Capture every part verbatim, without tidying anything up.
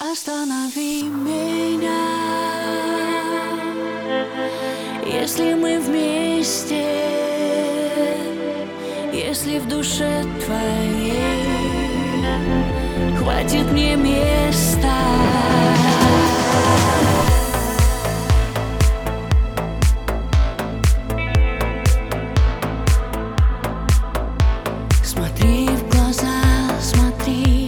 Останови меня, если мы вместе, если в душе твоей хватит мне места. Смотри в глаза, смотри,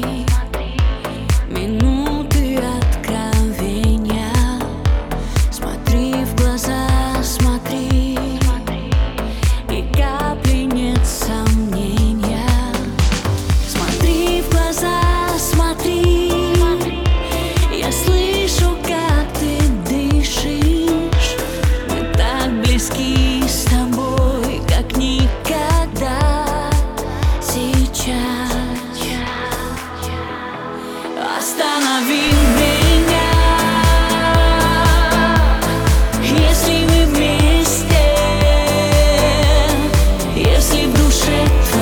минуты откровения. Смотри в глаза, смотри, и капли нет сомнения. Смотри в глаза, смотри, я слышу, как ты дышишь. Мы так близки с тобой, как никогда сейчас. Останови меня, если мы вместе, если в душе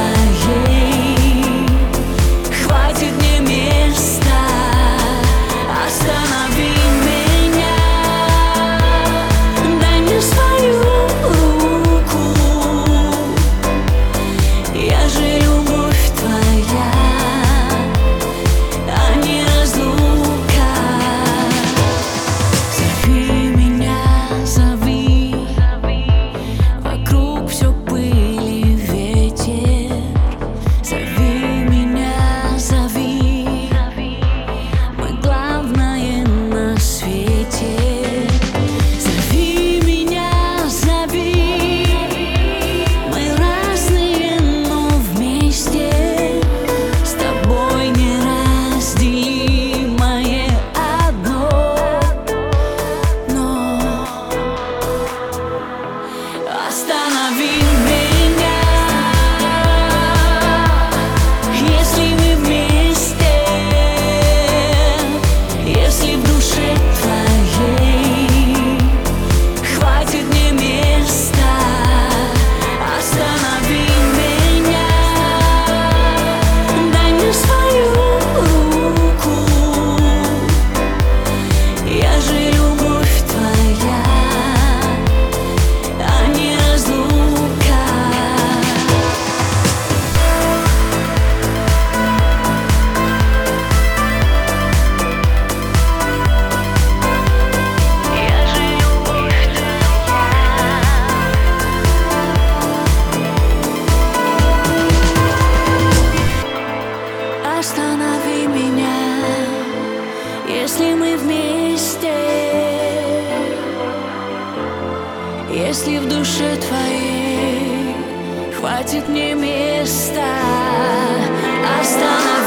твоей хватит мне места. Останови меня, дай мне свою руку, я же любовь твоя, а не разлука. Зови меня, зови, вокруг все пыль и ветер. Зови меня, зови, мы главное на свете. Зови меня, зови, мы разные, но вместе с тобой неразделимое одно. Но останови меня, если мы вместе, если в душе твоей хватит мне места. Останови меня, дай мне свою руку, я же любовь твоя, а не разлука. Я же любовь твоя. Останови меня, если мы вместе, если в душе твоей хватит мне места. Останови